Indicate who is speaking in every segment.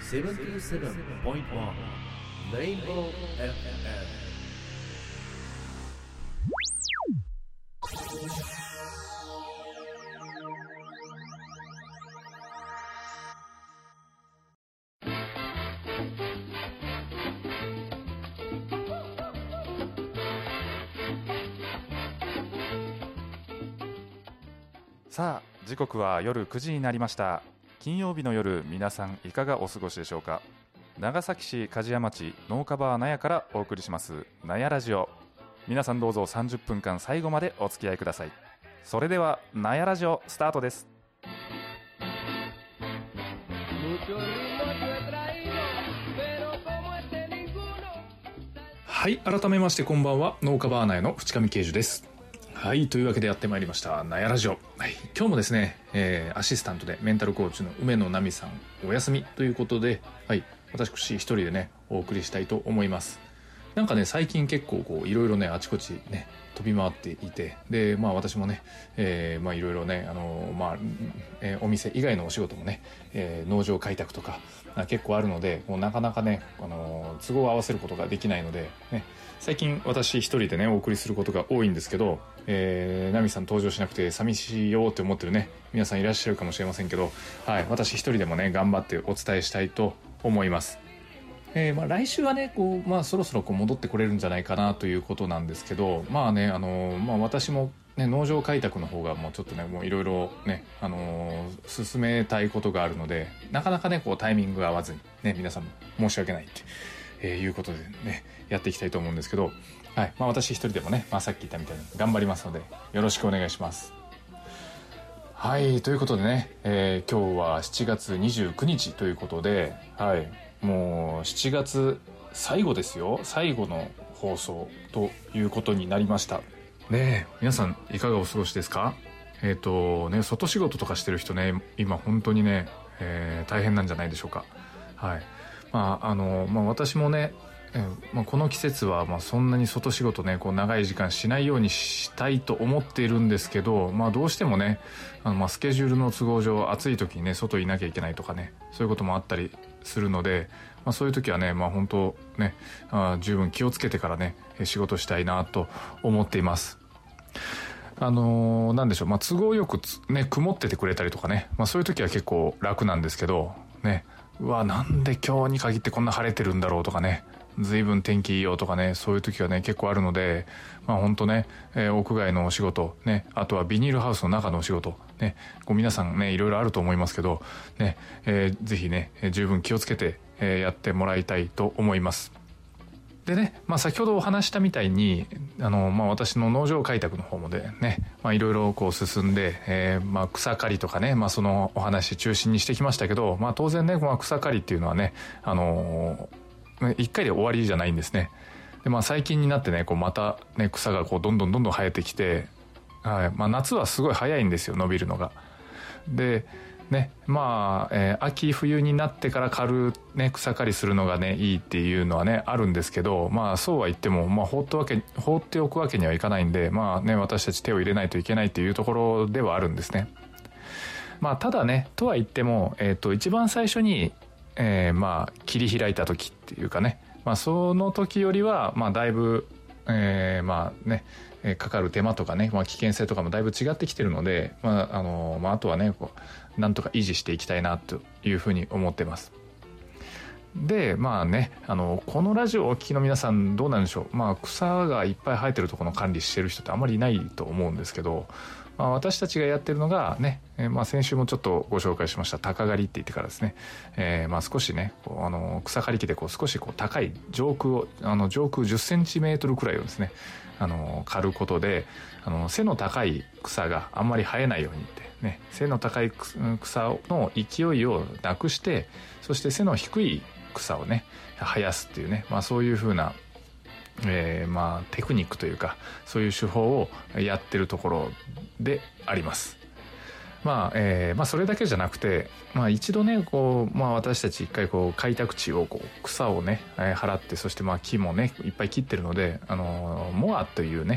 Speaker 1: 77.1 Rainbow FM。
Speaker 2: さあ、時刻は夜9時になりました。金曜日の夜、皆さんいかがお過ごしでしょうか。長崎市梶屋町農家バー納屋からお送りします納屋ラジオ。皆さんどうぞ30分間最後までお付き合いください。それでは納屋ラジオスタートです。
Speaker 3: はい、改めましてこんばんは。農家バー納屋の淵上啓樹です。はい、というわけでやってまいりました納屋ラジオ。はい、今日もですね、アシスタントでメンタルコーチの梅野奈美さんお休みということで、はい、私一人でねお送りしたいと思います。なんかね、最近結構こういろいろねあちこちね飛び回っていて、でまあ私もね、まあいろいろねお店以外のお仕事もね、農場開拓とか結構あるので、もうなかなかね都合を合わせることができないのでね、最近私一人でねお送りすることが多いんですけど、ナミさん登場しなくて寂しいよって思ってるね皆さんいらっしゃるかもしれませんけど、はい、私一人でもね頑張ってお伝えしたいと思います。来週はねこう、そろそろこう戻ってこれるんじゃないかなということなんですけど、私もね農場開拓の方がもうちょっとねもういろいろね進めたいことがあるので、なかなかねこうタイミングが合わずにね皆さん申し訳ないっていうことでねやっていきたいと思うんですけど、はい、私一人でもね、さっき言ったみたいに頑張りますのでよろしくお願いします。はい、ということでね、今日は7月29日ということで、はい、もう7月最後ですよ。最後の放送ということになりましたね。皆さんいかがお過ごしですか。外仕事とかしてる人ね今本当にね、大変なんじゃないでしょうか。はい、私もねこの季節はそんなに外仕事ねこう長い時間しないようにしたいと思っているんですけど、どうしてもねスケジュールの都合上暑い時にね外にいなきゃいけないとかねそういうこともあったりするので、そういう時はね本当ね十分気をつけてからね仕事したいなと思っています。なんでしょう、都合よくね曇っててくれたりとかね、そういう時は結構楽なんですけどね、うわなんで今日に限ってこんな晴れてるんだろうとかね、随分天気いいよとかね、そういう時がね結構あるので、本当ね、屋外のお仕事ね、あとはビニールハウスの中のお仕事ね、こう皆さんねいろいろあると思いますけどね、ぜひね十分気をつけて、やってもらいたいと思います。でね、先ほどお話したみたいに私の農場開拓の方もでねいろいろこう進んで、草刈りとかね、そのお話中心にしてきましたけど、当然ね草刈りっていうのはね一回で終わりじゃないんですね。で最近になってねこうまたね草がこうどんどん生えてきて、はい、夏はすごい早いんですよ伸びるのが。でね秋冬になってから刈るね草刈りするのがねいいっていうのはねあるんですけど、そうは言っても放っておくわけにはいかないんで、私たち手を入れないといけないっていうところではあるんですね。ただねとは言っても一番最初に切り開いた時っていうかね、その時よりはだいぶかかる手間とかね、危険性とかもだいぶ違ってきてるので、あとはねこうなんとか維持していきたいなというふうに思ってます。でこのラジオをお聞きの皆さんどうなんでしょう。草がいっぱい生えてるところの管理してる人ってあんまりいないと思うんですけど、私たちがやってるのがね、先週もちょっとご紹介しました鷹狩りって言ってからですね、少しね草刈り機でこう少しこう高い上空10センチメートルくらいをですね刈ることで背の高い草があんまり生えないようにってね、背の高い草の勢いをなくして、そして背の低い草をね生やすっていうね、そういう風なテクニックというかそういう手法をやってるところであります。それだけじゃなくて、一度ねこう、私たち一回こう開拓地をこう草をね払って、そして木もねいっぱい切ってるのでモアというね、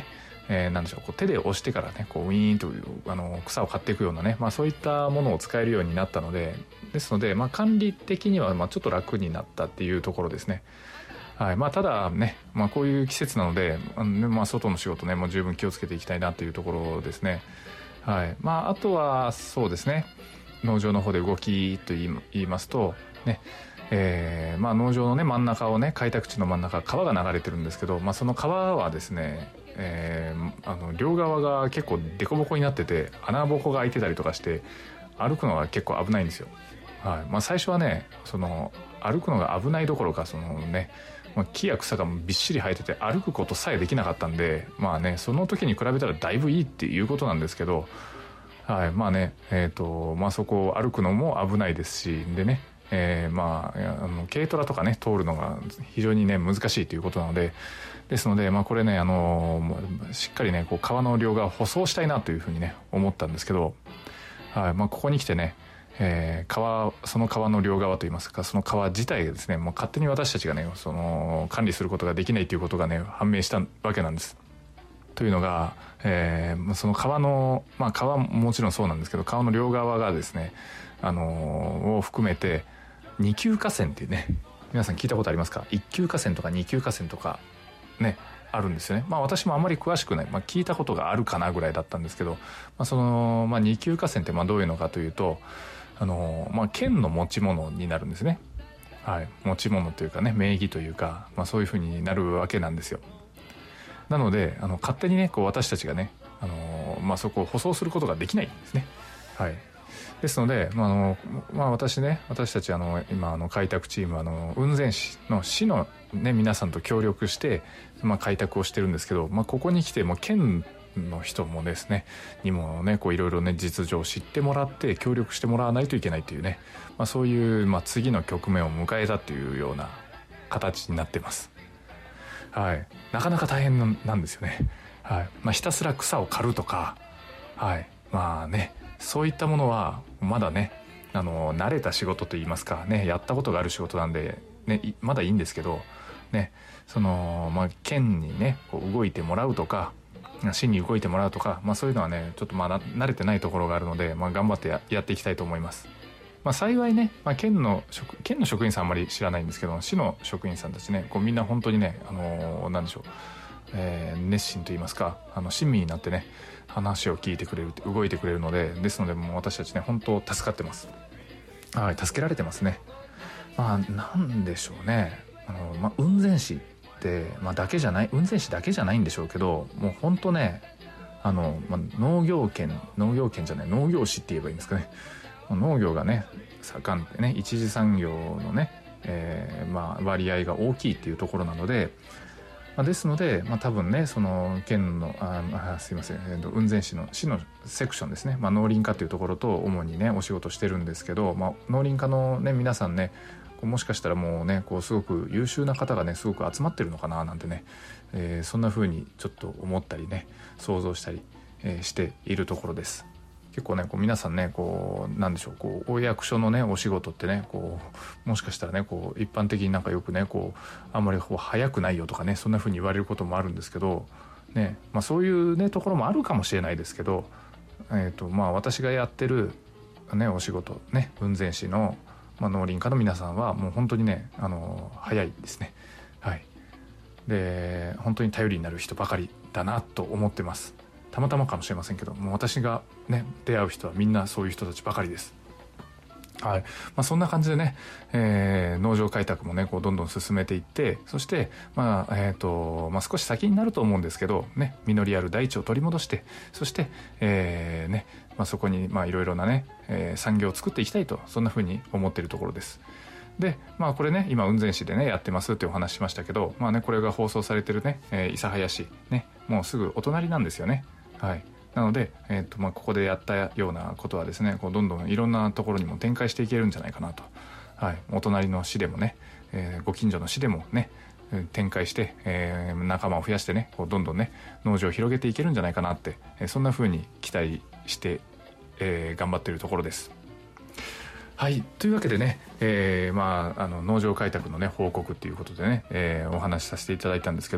Speaker 3: なんでしょう、こう手で押してからねこうウィーンという草を刈っていくようなね、そういったものを使えるようになったので、ですので、管理的にはちょっと楽になったっていうところですね。はい。ただね、こういう季節なので、外の仕事ね、もう十分気をつけていきたいなっていうところですね。はい。あとはそうですね、農場の方で動きと言いますとね、農場のね真ん中をね、開拓地の真ん中川が流れてるんですけど、その川はですね、両側が結構凸凹になってて、穴ぼこが開いてたりとかして歩くのが結構危ないんですよ。はい。最初はね、歩くのが危ないどころか、木や草がびっしり生えてて歩くことさえできなかったんで、その時に比べたらだいぶいいっていうことなんですけど、はい。そこを歩くのも危ないですし、でね、軽トラとかね通るのが非常にね難しいということなので、ですのでこれねしっかりねこう川の両側を舗装したいなというふうにね思ったんですけど、はい。ここに来てね、その川の両側といいますか、その川自体がですね、もう勝手に私たちがね管理することができないということがね判明したわけなんです。というのが、その川の川ももちろんそうなんですけど、川の両側がですねを含めて二級河川っていうね、皆さん聞いたことありますか？一級河川とか二級河川とかねあるんですよね。私もあまり詳しくない、聞いたことがあるかなぐらいだったんですけど、二級河川ってどういうのかというと、県の持ち物になるんですね。はい。持ち物というかね、名義というか、そういうふうになるわけなんですよ。なので勝手にねこう私たちがねそこを舗装することができないんですね。はい。ですので、私たち今開拓チーム雲仙市の市のね皆さんと協力して、開拓をしてるんですけど、ここに来て県の人もですねにもねこういろいろね実情を知ってもらって協力してもらわないといけないというね、そういう次の局面を迎えたというような形になっています。はい。なかなか大変なんですよね。はい。ひたすら草を刈るとか、はい。そういったものはまだね慣れた仕事といいますかね、やったことがある仕事なんでねまだいいんですけどね、県にねこう動いてもらうとか市に動いてもらうとか、そういうのはねちょっと慣れてないところがあるので、頑張ってやっていきたいと思います。幸いね、県の職員さんあんまり知らないんですけど、市の職員さんたちねこうみんな本当にねなんでしょう、熱心と言いますか親身になってね話を聞いてくれる、動いてくれるので、ですのでもう私たちね本当助かってます。はい。助けられてますね。なんでしょうね、雲仙市ってだけじゃない、雲仙市だけじゃないんでしょうけど、もう本当ね農業市って言えばいいんですかね。農業がね盛んでね、一次産業のね、割合が大きいっていうところなので、ですので、多分ねその県のすいません、雲仙市のセクションですね、農林課というところと主にねお仕事してるんですけど、農林課のね皆さんねもしかしたらもうねこうすごく優秀な方がねすごく集まってるのかななんてね、そんな風にちょっと思ったりね想像したり、しているところです。結構ねこう皆さんねこうなんでしょう、こうお役所のねお仕事ってねこうもしかしたらねこう一般的によくねこうあんまりこう早くないよとかね、そんな風に言われることもあるんですけどね、そういうねところもあるかもしれないですけど、私がやってるねお仕事ね雲仙市の農林課の皆さんはもう本当にね早いですね。はい。で本当に頼りになる人ばかりだなと思ってます。たまたまかもしれませんけど、もう私がね出会う人はみんなそういう人たちばかりです。はい。そんな感じでね、農場開拓もねこうどんどん進めていって、そして少し先になると思うんですけどね、実りある大地を取り戻して、そしてそこにいろいろなね、産業を作っていきたいと、そんな風に思っているところです。でこれね今雲仙市でねやってますってお話しましたけど、これが放送されてるね、諫早市ねもうすぐお隣なんですよね。はい。なので、ここでやったようなことはですねこうどんどんいろんなところにも展開していけるんじゃないかなと。はい。お隣の市でもね、ご近所の市でもね展開して、仲間を増やしてねこうどんどんね農場を広げていけるんじゃないかなって、そんな風に期待して、頑張っているところです。はい。というわけでね、農場開拓のね報告っていうことでね、お話しさせていただいたんですけど、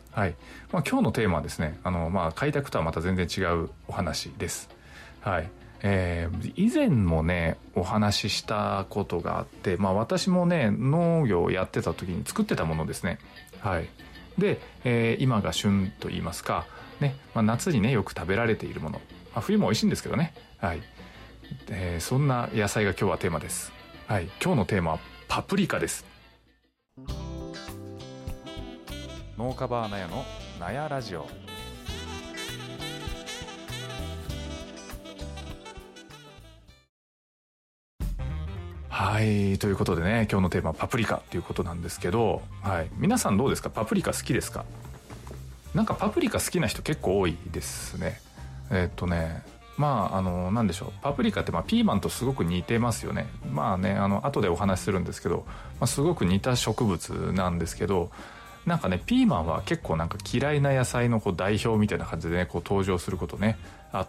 Speaker 3: はい。今日のテーマはですね、開拓とはまた全然違うお話です。はい。以前もね、お話ししたことがあって、私もね、農業をやってた時に作ってたものですね。はい。で、今が旬と言いますか、ね、夏にね、よく食べられているもの。冬も美味しいんですけどね。はい。そんな野菜が今日はテーマです。はい。今日のテーマはパプリカです。
Speaker 2: 農家バーナヤのナヤラジオ。
Speaker 3: はい、ということでね、今日のテーマはパプリカということなんですけど、はい、皆さんどうですか？パプリカ好きですか？なんかパプリカ好きな人結構多いですね。なんでしょう、パプリカってピーマンとすごく似てますよね。後でお話しするんですけど、すごく似た植物なんですけど、なんかね、ピーマンは結構なんか嫌いな野菜の代表みたいな感じでね、登場することね、あって、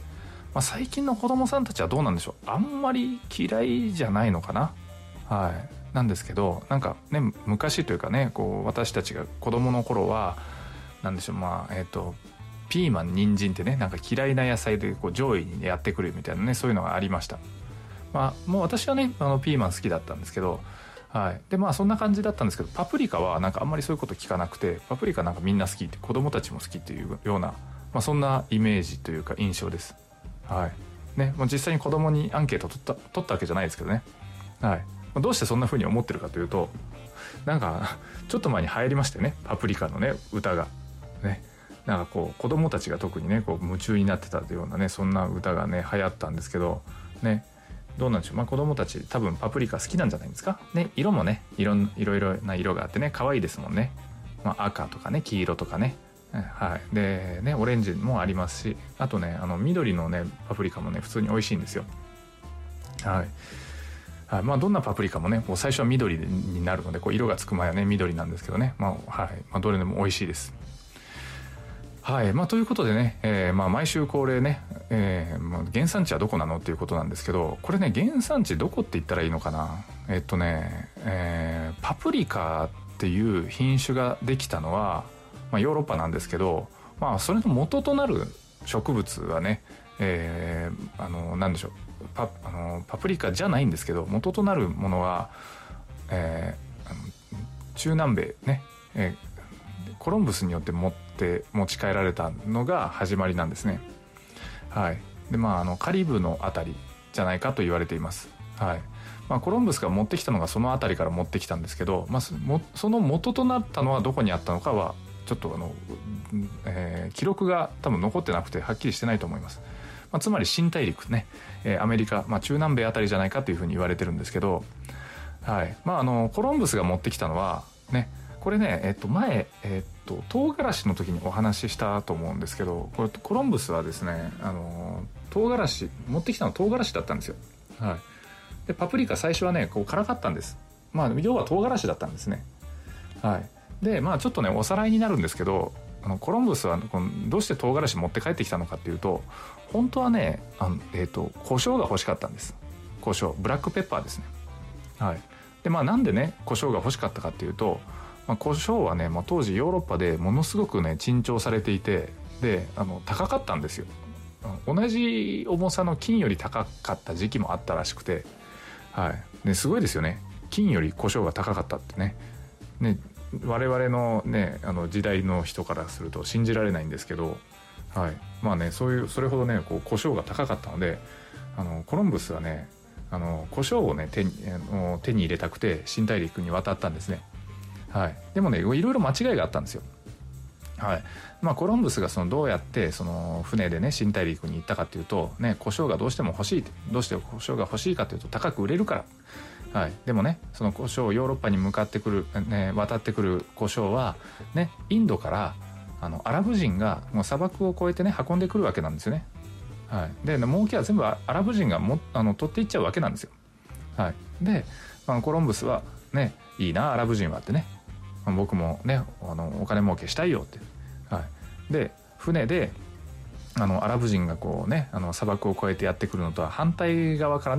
Speaker 3: 最近の子供さんたちはどうなんでしょう。あんまり嫌いじゃないのかな。はい。なんですけど、なんかね、昔というかね、私たちが子供の頃は、なんでしょう、ピーマン、人参ってね、なんか嫌いな野菜で上位にやってくるみたいなね、そういうのがありました。もう私はね、ピーマン好きだったんですけど、はい。で、そんな感じだったんですけど、パプリカはなんかあんまりそういうこと聞かなくて、パプリカなんかみんな好きって、子供たちも好きっていうような、そんなイメージというか印象です。はい。ね、もう実際に子供にアンケート取ったわけじゃないですけどね。はい。どうしてそんな風に思ってるかというと、なんか、ちょっと前に流行りましたよね。パプリカのね、歌が。ね。なんか子供たちが特にね、夢中になってたようなね、そんな歌がね、流行ったんですけど、ね。どうなんでしょう。子供たち多分パプリカ好きなんじゃないですか。ね、色もね、いろいろな色があってね、可愛いですもんね。赤とかね、黄色とかね。はい。で、ね、オレンジもありますし、あとね、緑のね、パプリカもね、普通に美味しいんですよ。はい。はい。どんなパプリカもね、最初は緑になるので、色がつく前はね、緑なんですけどね。はい。どれでも美味しいです。はい。ということでね、毎週恒例ね、原産地はどこなのっていうことなんですけど、これね、原産地どこって言ったらいいのかな。パプリカっていう品種ができたのは、ヨーロッパなんですけど、それの元となる植物はね、なんでしょう、パプリカじゃないんですけど、元となるものは、中南米ね、コロンブスによって持ち帰られたのが始まりなんですね。はい。で、カリブのあたりじゃないかと言われています。はい。コロンブスが持ってきたのがそのあたりから持ってきたんですけど、その元となったのはどこにあったのかは、ちょっと記録が多分残ってなくてはっきりしてないと思います。つまり新大陸ね、アメリカ、中南米あたりじゃないかというふうに言われてるんですけど、はい。コロンブスが持ってきたのは、ね、これね、前、唐辛子の時にお話ししたと思うんですけど、これコロンブスはですね、唐辛子、持ってきたの唐辛子だったんですよ。はい。で、パプリカ最初はね、辛かったんです。要は唐辛子だったんですね。はい。で、ちょっとね、おさらいになるんですけど、コロンブスはどうして唐辛子持って帰ってきたのかっていうと、本当はね、胡椒が欲しかったんです。胡椒、ブラックペッパーですね。はい。で、なんでね、胡椒が欲しかったかっていうと、胡椒はね、当時ヨーロッパでものすごくね、珍重されていて、で、高かったんですよ。同じ重さの金より高かった時期もあったらしくて、はい。で、すごいですよね。金より胡椒が高かったってね。ね、我々のね、時代の人からすると信じられないんですけど、はい。それほどね、胡椒が高かったので、コロンブスはね、胡椒をね、手に入れたくて新大陸に渡ったんですね。はい。でもね、いろいろ間違いがあったんですよ。はい。コロンブスがどうやって船でね、新大陸に行ったかっていうと、ね、胡椒がどうしても欲しいって、どうして胡椒が欲しいかというと高く売れるから。はい。でもね、その胡椒、ヨーロッパに向かってくる、ね、渡ってくる胡椒は、ね、インドから、アラブ人がもう砂漠を越えてね、運んでくるわけなんですよね。はい。で、儲けは全部アラブ人が取っていっちゃうわけなんですよ。はい。で、コロンブスは、ね、いいな、アラブ人はってね。僕もね、お金儲けしたいよって。はい。で、船で、アラブ人が砂漠を越えてやってくるのとは反対側からね、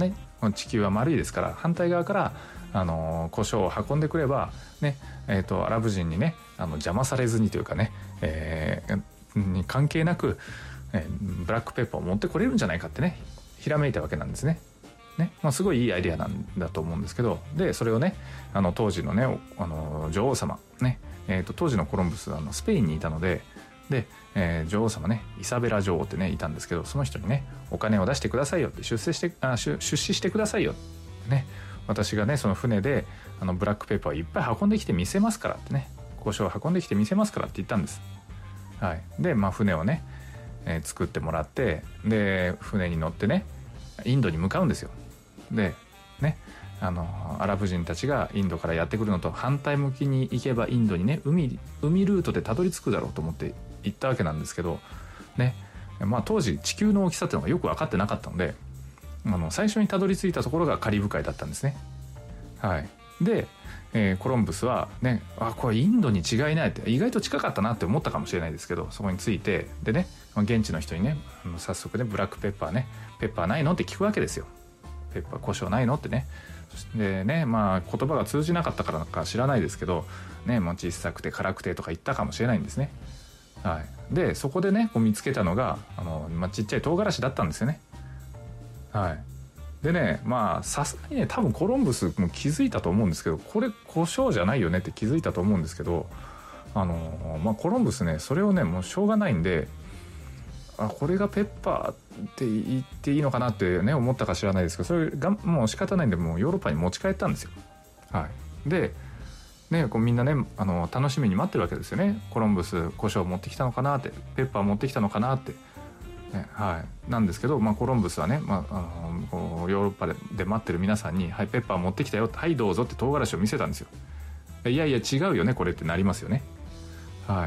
Speaker 3: 地球は丸いですから、反対側から胡椒を運んでくればね、アラブ人にね邪魔されずにというかね、に関係なく、ブラックペッパーを持ってこれるんじゃないかってねひらめいたわけなんですね。すごいいいアイデアなんだと思うんですけど、でそれをね当時のね女王様ね、当時のコロンブスはスペインにいたので、女王様ねイサベラ女王ってねいたんですけど、その人にねお金を出してくださいよって、出資してくださいよってね、私がねその船でブラックペッパーをいっぱい運んできて見せますからってね、胡椒を運んできて見せますからって言ったんです。はい、で船をね、作ってもらって、で船に乗ってねインドに向かうんですよ。でねアラブ人たちがインドからやってくるのと反対向きに行けばインドにね海ルートでたどり着くだろうと思って行ったわけなんですけどね、当時地球の大きさっていうのがよく分かってなかったので、最初にたどり着いたところがカリブ海だったんですね。はい、で、コロンブスはねこれインドに違いないって、意外と近かったなって思ったかもしれないですけど、そこに着いてでね現地の人にね早速ねブラックペッパーねペッパーないのって聞くわけですよ。ペッパー胡椒ないのってね。でね言葉が通じなかったからか知らないですけどね、小さくて辛くてとか言ったかもしれないんですね。はい、でそこでね見つけたのがちっちゃい唐辛子だったんですよね。はい、でねさすがにね多分コロンブスも気づいたと思うんですけど、これ胡椒じゃないよねって気づいたと思うんですけど、コロンブスねそれをねもうしょうがないんで、これがペッパーって言っていいのかなってね思ったか知らないですけど、それがもう仕方ないんでもうヨーロッパに持ち帰ったんですよ。はい、でねみんなね楽しみに待ってるわけですよね。コロンブス胡椒持ってきたのかなって、ペッパー持ってきたのかなって、ね、はい、なんですけど、コロンブスはね、ヨーロッパで待ってる皆さんに「はいペッパー持ってきたよ」はいどうぞって唐辛子を見せたんですよ。いやいや違うよねこれってなりますよね。はい、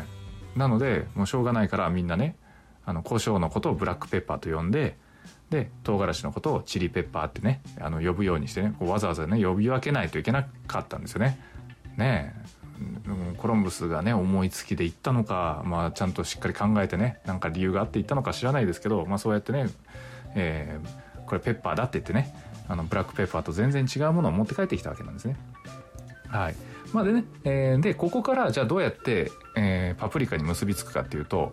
Speaker 3: なのでもうしょうがないからみんなね胡椒のことをブラックペッパーと呼んで、で唐辛子のことをチリペッパーってね呼ぶようにしてねわざわざね呼び分けないといけなかったんですよね。ねえコロンブスがね思いつきで言ったのか、ちゃんとしっかり考えてねなんか理由があって言ったのか知らないですけど、そうやってね、これペッパーだって言ってねブラックペッパーと全然違うものを持って帰ってきたわけなんですね。はい、でね、でここからじゃあどうやって、パプリカに結びつくかっていうと、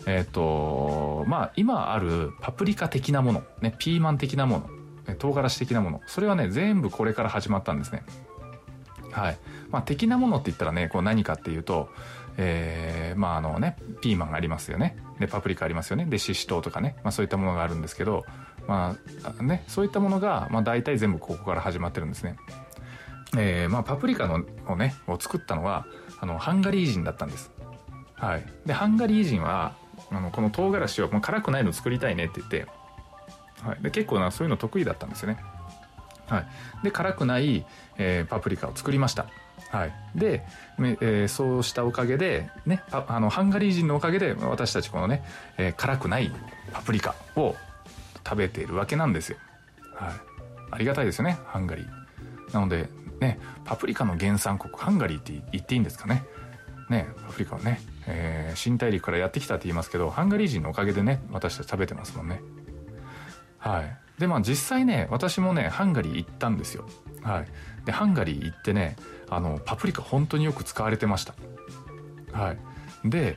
Speaker 3: 今あるパプリカ的なもの、ね、ピーマン的なもの、唐辛子的なもの、それはね全部これから始まったんですね。はい、的なものって言ったらね何かっていうと、ピーマンがありますよね。でパプリカありますよね。でシシトウとかね、そういったものがあるんですけど、そういったものが、大体全部ここから始まってるんですね。パプリカを作ったのはハンガリー人だったんです。はい、でハンガリー人はこの唐辛子を辛くないの作りたいねって言って、はい、で結構そういうの得意だったんですよね。はい、で辛くない、パプリカを作りました。はい、で、そうしたおかげで、ね、ハンガリー人のおかげで私たちこのね、辛くないパプリカを食べているわけなんですよ。はい、ありがたいですよねハンガリー。なのでねパプリカの原産国ハンガリーって言っていいんですかね。パプリカをね、新大陸からやってきたって言いますけど、ハンガリー人のおかげでね私たち食べてますもんね。はい、で実際ね私もねハンガリー行ったんですよ。はい、でハンガリー行ってねパプリカ本当によく使われてました。はい、で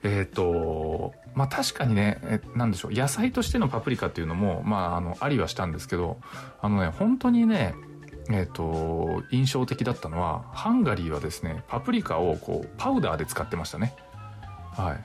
Speaker 3: 確かにねなんでしょう、野菜としてのパプリカっていうのもありはしたんですけど、本当にね印象的だったのはハンガリーはですねパプリカをパウダーで使ってましたね。はい、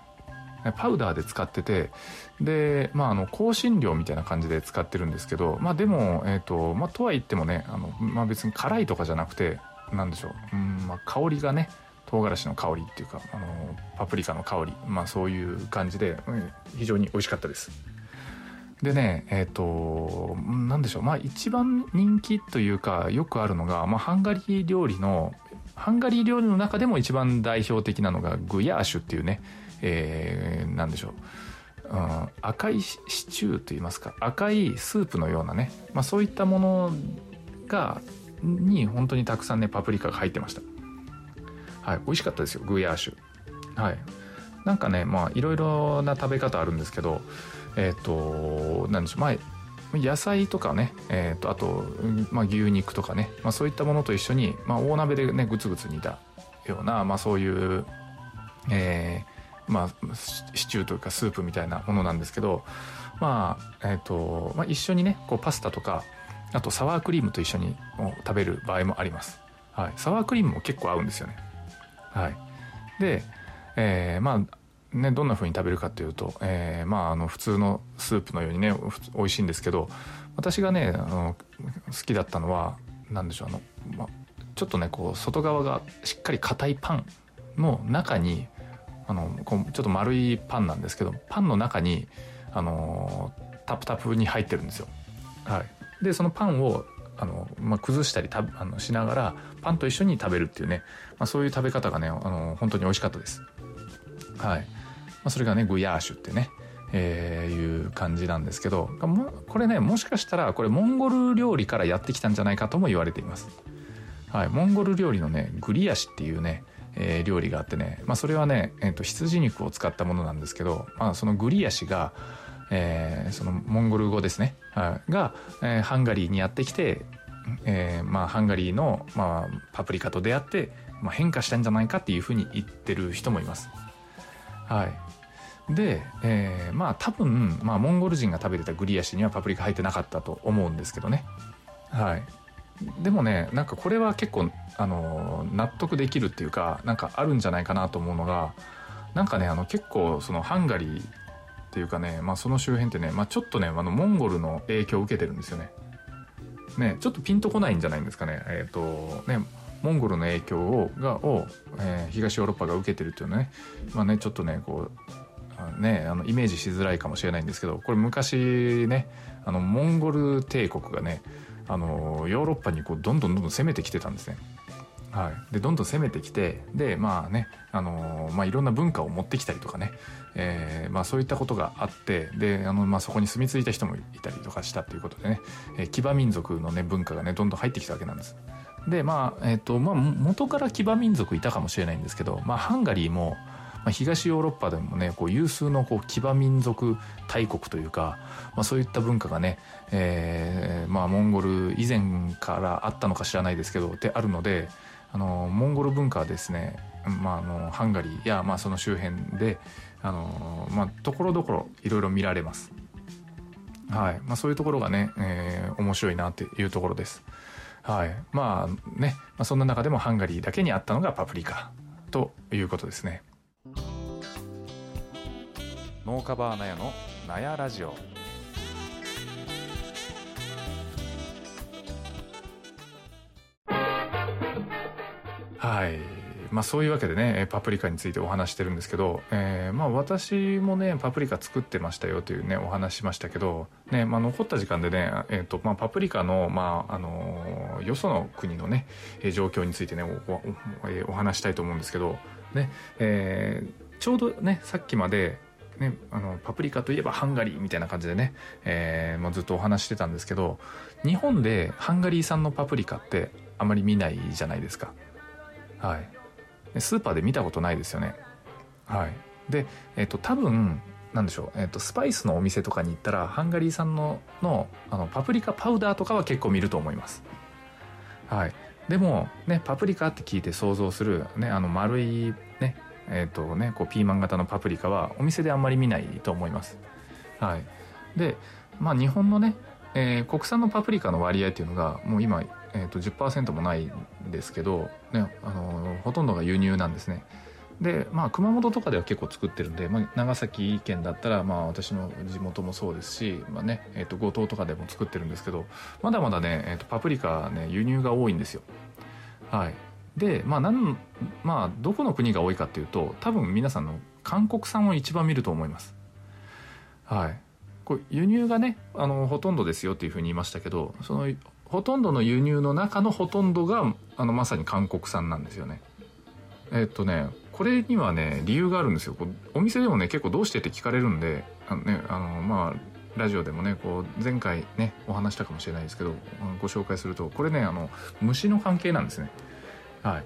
Speaker 3: パウダーで使ってて、で香辛料みたいな感じで使ってるんですけど、でもとは言ってもね別に辛いとかじゃなくてなんでしょう、香りがね唐辛子の香りっていうかパプリカの香り、そういう感じで、非常に美味しかったです。でねなんでしょう、一番人気というかよくあるのが、ハンガリー料理の中でも一番代表的なのがグヤーシュっていうね、なんでしょう、赤いシチューといいますか赤いスープのようなね、そういったものに本当にたくさんねパプリカが入ってました。はい、美味しかったですよグヤーシュ。はい、なんかねいろいろな食べ方あるんですけどなんでしょう、 野菜とかね、あと、牛肉とかね、そういったものと一緒に、大鍋でねグツグツ煮たような、そういう、シチューというかスープみたいなものなんですけど、一緒にねこうパスタとか、あとサワークリームと一緒に食べる場合もあります。はい、サワークリームも結構合うんですよね。はい、で、どんな風に食べるかというと、普通のスープのようにね美味しいんですけど、私がね好きだったのは何でしょう、ちょっとねこう外側がしっかり硬いパンの中にこうちょっと丸いパンなんですけど、パンの中にタプタプに入ってるんですよ。はい、でそのパンを崩したりしながらパンと一緒に食べるっていうね、そういう食べ方がね本当に美味しかったです。はい、それがねグヤーシュってね、いう感じなんですけど、これねもしかしたらこれモンゴル料理からやってきたんじゃないかとも言われています。はい、モンゴル料理のねグリヤシっていうね、料理があってね、それはね、羊肉を使ったものなんですけど、そのグリヤシが、そのモンゴル語ですね、が、ハンガリーにやってきて、ハンガリーの、パプリカと出会って、変化したんじゃないかっていうふうに言ってる人もいます。はい、で、多分、モンゴル人が食べてたグリヤシにはパプリカ入ってなかったと思うんですけどね。はい、でもねなんかこれは結構納得できるっていうか、なんかあるんじゃないかなと思うのが、なんかね結構そのハンガリーっていうかね、その周辺ってね、ちょっとねモンゴルの影響を受けてるんですよね。ちょっとピンとこないんじゃないんですかね。モンゴルの影響を東ヨーロッパが受けてるっていうのね、ちょっとねこうイメージしづらいかもしれないんですけど、これ昔ねモンゴル帝国がねヨーロッパにこうどんどん攻めてきてたんですね。はい、でどんどん攻めてきて、でいろんな文化を持ってきたりとかね、そういったことがあって、でそこに住み着いた人もいたりとかしたっていうことでね、騎馬民族のね文化がねどんどん入ってきたわけなんです。で元から騎馬民族いたかもしれないんですけど、ハンガリーも東ヨーロッパでもねこう有数のこう騎馬民族大国というか、そういった文化がね、モンゴル以前からあったのか知らないですけどであるので、モンゴル文化はですね、ハンガリーやその周辺でところどころいろいろ見られます。はい、そういうところがね、面白いなっていうところです。はい、そんな中でもハンガリーだけにあったのがパプリカということですね。
Speaker 2: 農家バーナヤのナヤラジオ。
Speaker 3: はい、そういうわけでねパプリカについてお話してるんですけど、私もねパプリカ作ってましたよというねお話しましたけどね、残った時間でね、パプリカのよその国のね状況についてねお話したいと思うんですけどね、ちょうどねさっきまでね、パプリカといえばハンガリーみたいな感じでね、ずっとお話してたんですけど、日本でハンガリー産のパプリカってあまり見ないじゃないですか。はい、スーパーで見たことないですよね。はい、で、多分なんでしょう、スパイスのお店とかに行ったらハンガリー産のパプリカパウダーとかは結構見ると思います。はい、でもねパプリカって聞いて想像するね丸いねこうピーマン型のパプリカはお店であんまり見ないと思います。はい、で日本のね、国産のパプリカの割合っていうのがもう今、10% もないんですけど、ね、ほとんどが輸入なんですね。で熊本とかでは結構作ってるんで、長崎県だったら私の地元もそうですし、五島とかでも作ってるんですけど、まだまだね、パプリカね輸入が多いんですよ。はい、でどこの国が多いかっていうと、多分皆さんの韓国産を一番見ると思います。はい、これ輸入がねほとんどですよっていうふうに言いましたけど、そのほとんどの輸入の中のほとんどがまさに韓国産なんですよね。これにはね理由があるんですよ。お店でもね結構どうしてって聞かれるんで、ラジオでもねこう前回ねお話したかもしれないですけどご紹介すると、これね虫の関係なんですね。はい、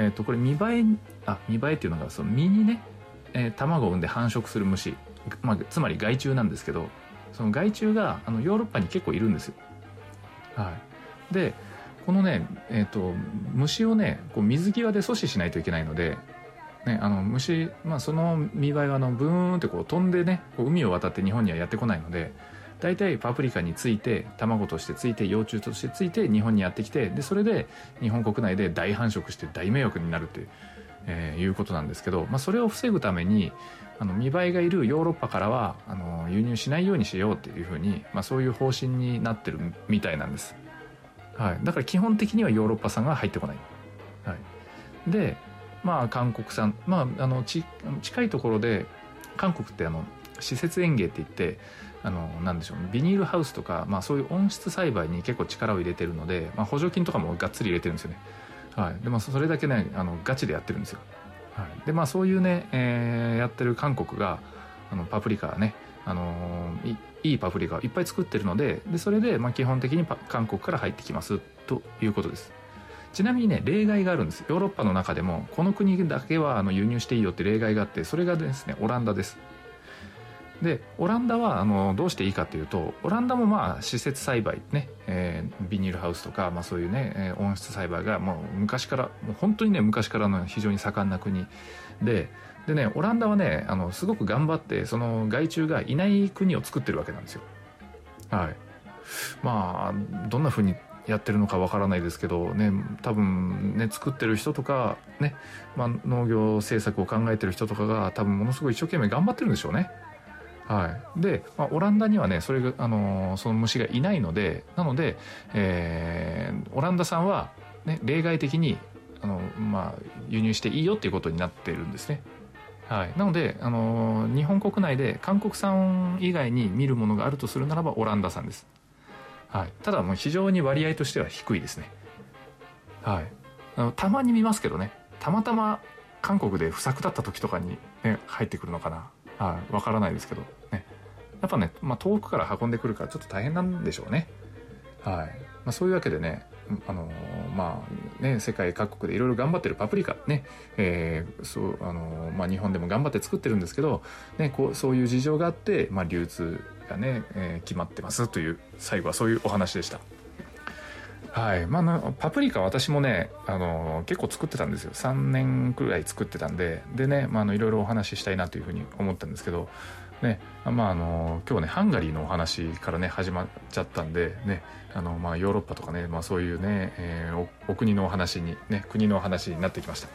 Speaker 3: これ見栄えっていうのがその実にね、卵を産んで繁殖する虫、つまり害虫なんですけど、 その害虫がヨーロッパに結構いるんですよ。はい、でこのね、虫をねこう水際で阻止しないといけないので、ね、虫、その見栄えはブーンってこう飛んでねこう海を渡って日本にはやってこないので、だいたいパプリカについて卵としてついて幼虫としてついて日本にやってきて、でそれで日本国内で大繁殖して大迷惑になるっていうことなんですけど、それを防ぐために見栄えがいるヨーロッパからは輸入しないようにしようっていうふうに、そういう方針になってるみたいなんです。はい、だから基本的にはヨーロッパ産が入ってこない。はい、で韓国産、近いところで韓国って施設園芸って言ってなんでしょう、ビニールハウスとか、そういう温室栽培に結構力を入れてるので、補助金とかもがっつり入れてるんですよね。はい、でそれだけねガチでやってるんですよ。はい、でそういうね、やってる韓国がパプリカね、いいパプリカをいっぱい作ってるので、それで基本的に韓国から入ってきますということです。ちなみにね例外があるんです。ヨーロッパの中でもこの国だけは輸入していいよって例外があって、それがですねオランダです。でオランダはどうしていいかというと、オランダも施設栽培ね、ビニールハウスとか、そういうね、温室栽培がもう昔からもう本当にね昔からの非常に盛んな国でね、オランダはねすごく頑張ってその害虫がいない国を作ってるわけなんですよ。はい、どんな風にやってるのかわからないですけどね、多分ね作ってる人とかね、農業政策を考えてる人とかが多分ものすごい一生懸命頑張ってるんでしょうね。はい、で、オランダにはねそれがその虫がいないので、なので、オランダ産は、ね、例外的に輸入していいよっていうことになってるんですね。はい、なので、日本国内で韓国産以外に見るものがあるとするならばオランダ産です。はい、ただもう非常に割合としては低いですね。はい、たまに見ますけどね、たまたま韓国で不作だった時とかに、ね、入ってくるのかな。はい、わからないですけどね、やっぱね、遠くから運んでくるからちょっと大変なんでしょうね。はい、そういうわけでね、世界各国でいろいろ頑張ってるパプリカね、日本でも頑張って作ってるんですけど、ね、そういう事情があって、流通がね、決まってますという、最後はそういうお話でした。はい、パプリカ私もね結構作ってたんですよ。3年くらい作ってたんでね、いろいろお話ししたいなというふうに思ったんですけどね、今日ねハンガリーのお話からね始まっちゃったんでね、ヨーロッパとかね、そういうね、お国のお話にね、国のお話になってきました。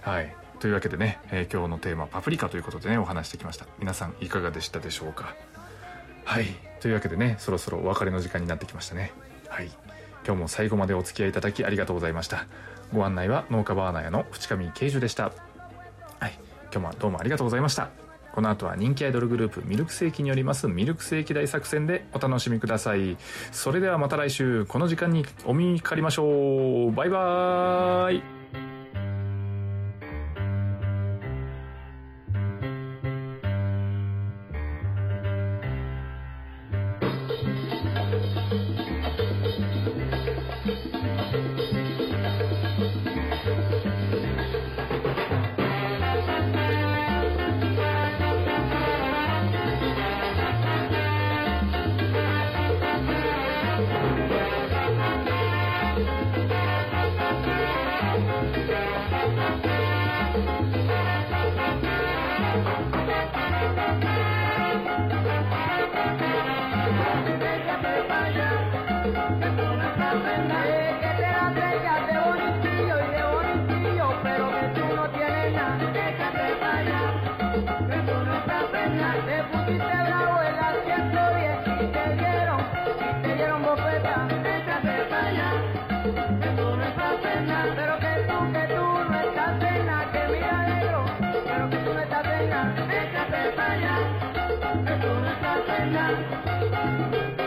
Speaker 3: はい、というわけでね、今日のテーマパプリカということでねお話してきました。皆さんいかがでしたでしょうか。はい、というわけでねそろそろお別れの時間になってきましたね。はい、今日も最後までお付き合いいただきありがとうございました。ご案内は農家バーナー屋の淵上慶樹でした。はい、今日もどうもありがとうございました。この後は人気アイドルグループミルクセーキによりますミルクセーキ大作戦でお楽しみください。それではまた来週この時間にお見かかりましょう。バイバーイ。
Speaker 4: Échate para allá, que tú no estás en nada.